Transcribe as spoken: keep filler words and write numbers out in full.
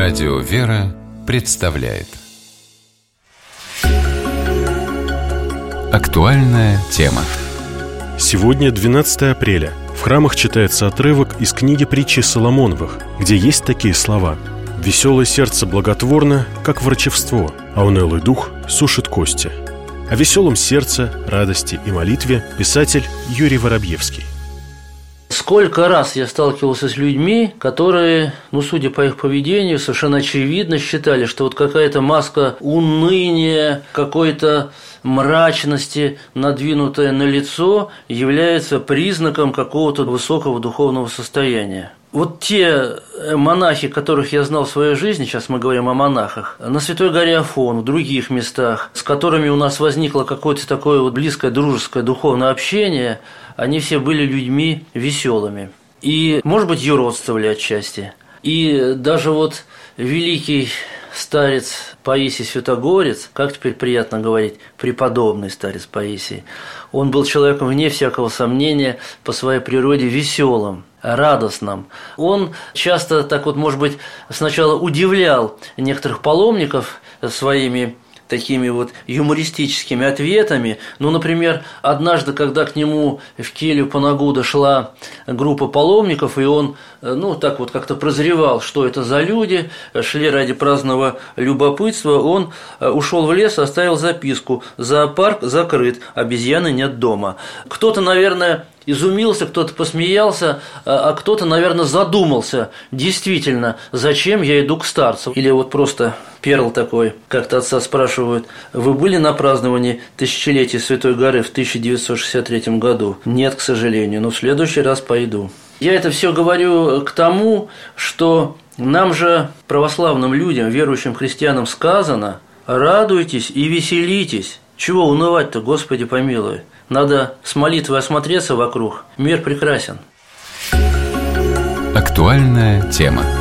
Радио «Вера» представляет актуальная тема. Сегодня двенадцатое апреля. В храмах читается отрывок из книги притчи Соломоновых, где есть такие слова: «Веселое сердце благотворно, как врачевство, а унылый дух сушит кости». О веселом сердце, радости и молитве писатель Юрий Воробьевский. Сколько раз я сталкивался с людьми, которые, ну, судя по их поведению, совершенно очевидно считали, что вот какая-то маска уныния, какой-то мрачности, надвинутая на лицо, является признаком какого-то высокого духовного состояния. Вот те монахи, которых я знал в своей жизни, сейчас мы говорим о монахах, на Святой горе Афон, в других местах, с которыми у нас возникло какое-то такое вот близкое, дружеское, духовное общение, они все были людьми веселыми. И, может быть, юродствовали отчасти. И даже вот великий старец Паисий Святогорец, как теперь приятно говорить, преподобный старец Паисий, он был человеком, вне всякого сомнения, по своей природе веселым, радостным. Он часто так вот, может быть, сначала удивлял некоторых паломников своими такими вот юмористическими ответами. Ну, например, однажды, когда к нему в келью Панагуда шла группа паломников, и он, ну, так вот как-то прозревал, что это за люди, шли ради праздного любопытства, он ушел в лес, оставил записку: «Зоопарк закрыт, обезьяны нет дома». Кто-то, наверное, изумился, кто-то посмеялся, а кто-то, наверное, задумался, действительно, зачем я иду к старцу. Или вот просто перл такой, как-то отца спрашивают: вы были на праздновании тысячелетия Святой горы в тысяча девятьсот шестьдесят третьем году? Нет, к сожалению, но в следующий раз пойду. Я это все говорю к тому, что нам же, православным людям, верующим христианам, сказано: радуйтесь и веселитесь. Чего унывать-то, Господи помилуй? Надо с молитвой осмотреться вокруг. Мир прекрасен. Актуальная тема.